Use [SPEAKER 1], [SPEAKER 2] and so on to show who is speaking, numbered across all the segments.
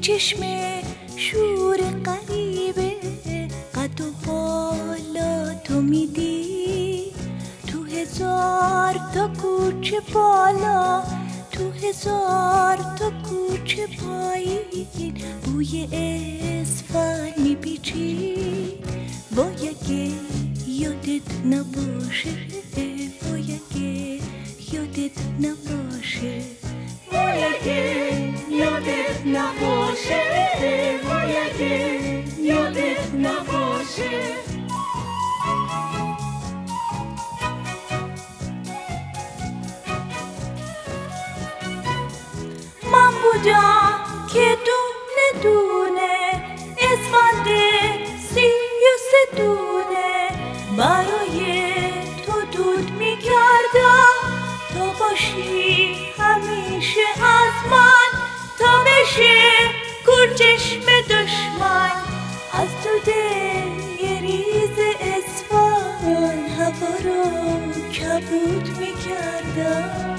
[SPEAKER 1] چشم شور غریبه قد و بالا تو میدی تو هزار تا کوچه بالا تو هزار تا کوچه پایین بوی اسفند میپیچی وای اگه یادت نباشه وای اگه یادت نباشه وای اگه یادت نباشه وای اگه یادت نباشه من بودم که دونه دونه اسفند 33 دونه برای تو دود میکردم تا باشی همیشه از من تا بشه کورچشم دشمن از دود یه ریز اسفند هوا رو کبود میکردم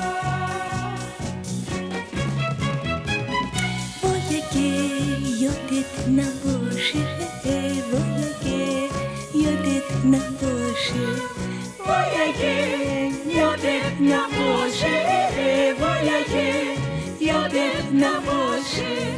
[SPEAKER 1] وای اگه یادت نباشه وای اگه یادت نباشه وای اگه یادت نباشه وای اگه یادت نباشه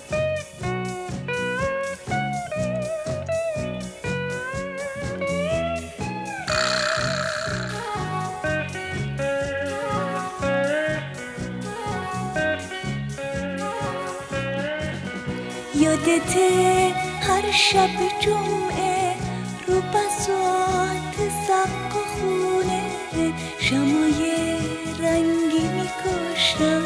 [SPEAKER 1] یادته هر شب جمعه رو بساط سقا خونه شمای رنگی میکاشتم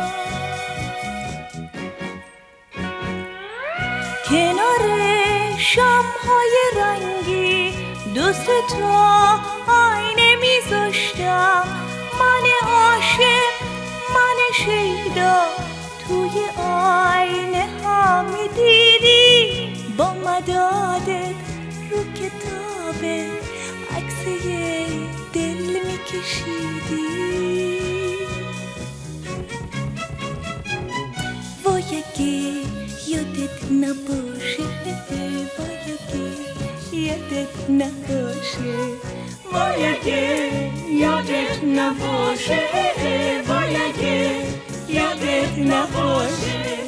[SPEAKER 1] کنار شمهای رنگی 2-3 تا آینه میذاشتم من عاشق من شیدا توی آینه ها میدیدی با مدادت رو کتاب عکس دل میکشیدی وای اگه یادت نباشه وای اگه یادت نباشه وای اگه یادت نباشه وای اگه یادت نباشه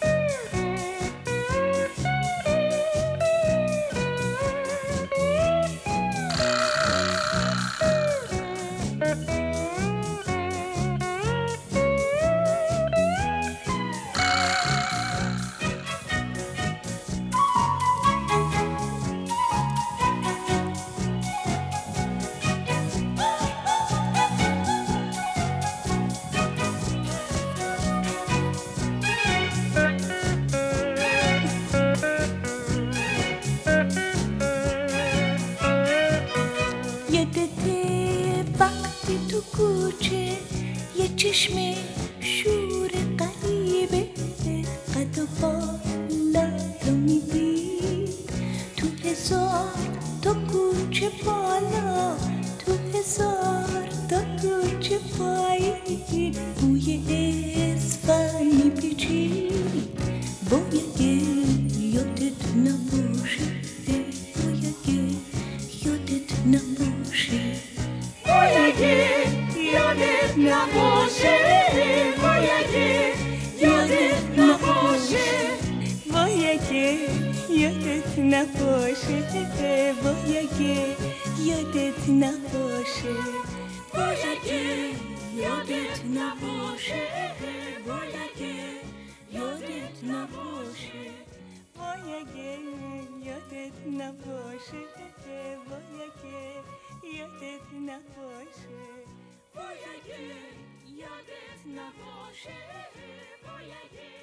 [SPEAKER 1] یادته وقتی تو کوچه یه چشم شور غریبه قد و بالا تو میدید تو هزار تا کوچه بالا تو هزار تا کوچه پایین بوی اسفند میپیچید وای اگه یادت نباشه وای اگه یادت نباشه وای اگه یادت نباشه وای اگه یادت نباشه وای اگه یادت نباشه وای اگه یادت نباشه وای اگه یادت نباشه وای اگه یادت نباشه وای اگه یادت نباشه وای اگه یادت نباشه وای اگه یادت نباشه وای اگه